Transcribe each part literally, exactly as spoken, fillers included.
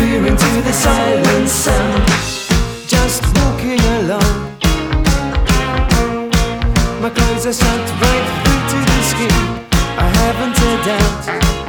disappearing to the silent sound. Just walking along, my clothes are sucked right through to the skin. I haven't a doubt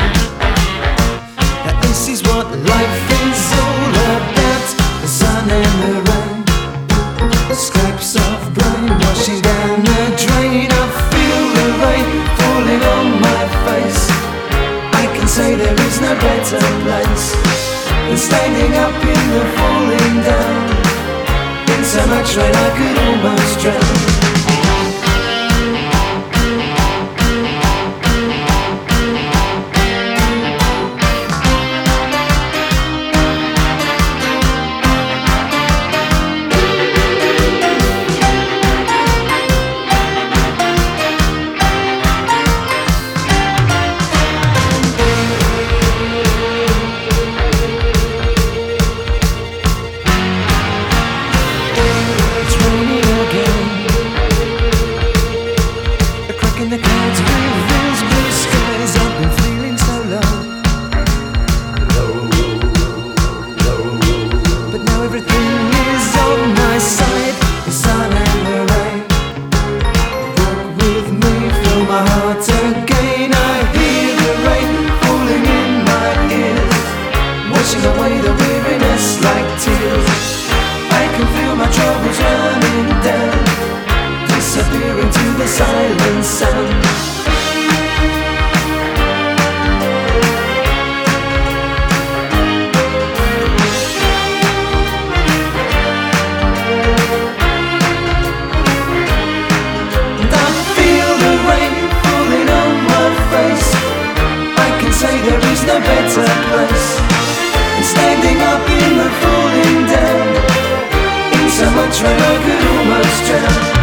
that this is what life is all about. The sun and the rain, scraps of brain washing down the drain. I feel the rain falling on my face. I can say there is no better place than standing up in the falling down. In so much rain I could almost drown. In the clouds reveals blue skies. I've been feeling so low, low, low, low. But now everything is on my side. The sun and the rain walk with me, fill my heart again. I hear the rain falling in my ears, washing away the weariness like tears. I can feel my troubles running down, disappearing to the silent sound. And I feel the rain falling on my face. I can say there is no better place than standing up in the falling down. In so much rain I could almost drown.